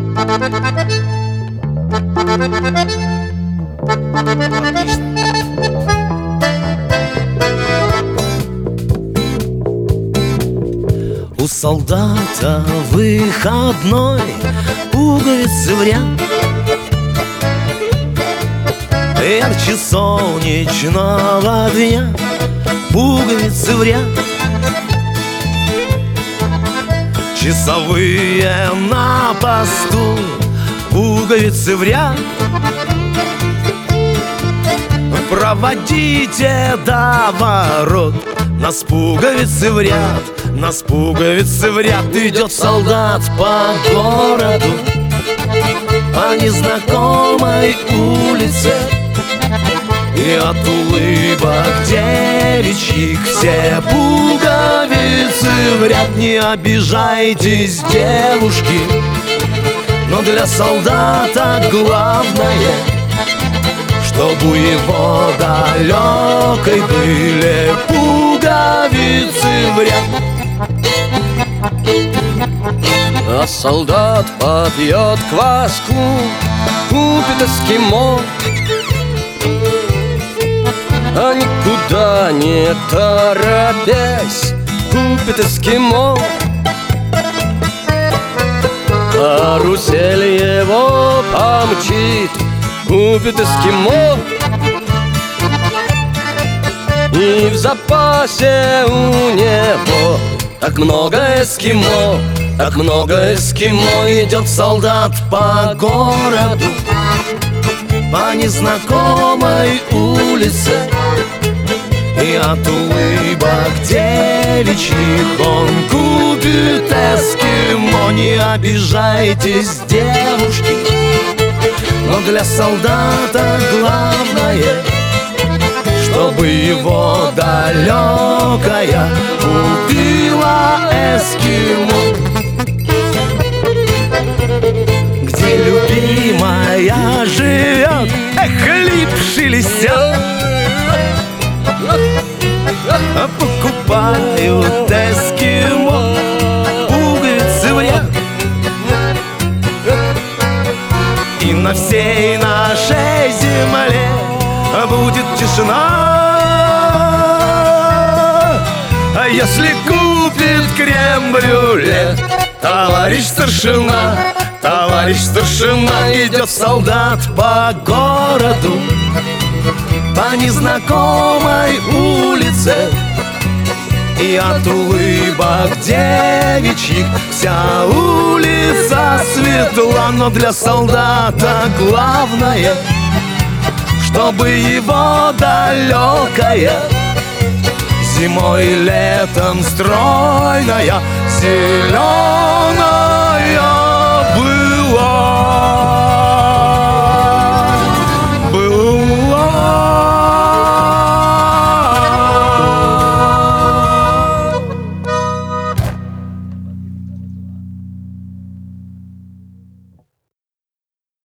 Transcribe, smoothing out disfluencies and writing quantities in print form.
У солдата выходной, пуговицы в ряд, ярче солнечного дня, пуговицы в ряд. Часовые на посту, пуговицы в ряд. Проводите до ворот, нас пуговицы в ряд, нас пуговицы в ряд. Идет солдат по городу, по незнакомой улице, и от улыбок девичьих все пуговицы в ряд. Не обижайтесь, девушки, но для солдата главное, чтоб у его далекой были пуговицы в ряд. А солдат попьет кваску, купит эскимо, а никуда не торопясь купит эскимо. Карусель его помчит, купит эскимо, и в запасе у него так много эскимо, так много эскимо. Идет солдат по городу, по незнакомой улице, и от улыбок девичьих он купит эскимо. Не обижайтесь, девушки, но для солдата главное, чтобы его далекая купила эскимо. Где любимая живет, липши листят, покупают эскимо, пуговицы в ряд. И на всей нашей земле будет тишина, а если купит крем-брюле товарищ старшина. Товарищ старшина, идет солдат по городу, по незнакомой улице, и от улыбок девичьих вся улица светла. Но для солдата главное, чтобы его далекая зимой и летом стройная, зеленая